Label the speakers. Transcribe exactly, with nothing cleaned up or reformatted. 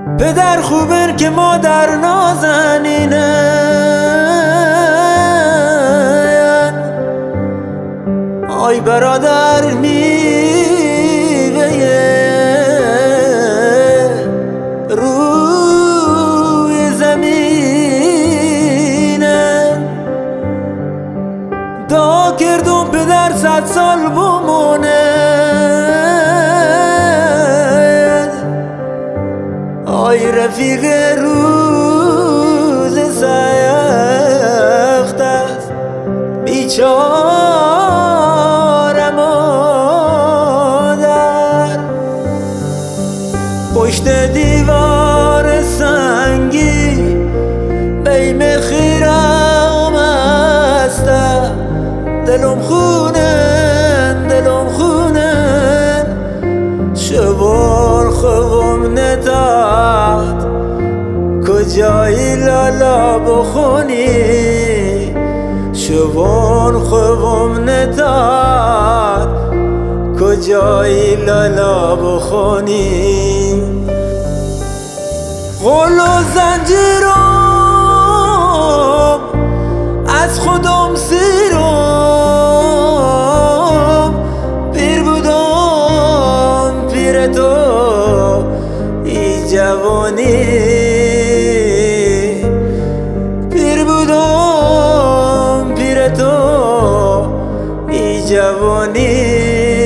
Speaker 1: پدر خوبن که مادر نازنینن، آی برادر میوه روی زمینن. دعا کردم پدر صد سال بمونه، آی رفیق روز سخت است بیچاره مادر. پشت دیوار سنگی بیم خیرم هستم، دلم خونن دلم خونن شبار خوام نتاد کجایی لالا بخونی، شبار خوام نتاد کجایی لالا بخونی. غل و زنجیرم از خودم سیرم، پیر بودم پیر تو ای جوانی، پیر بودم پیر تو ای جوانی.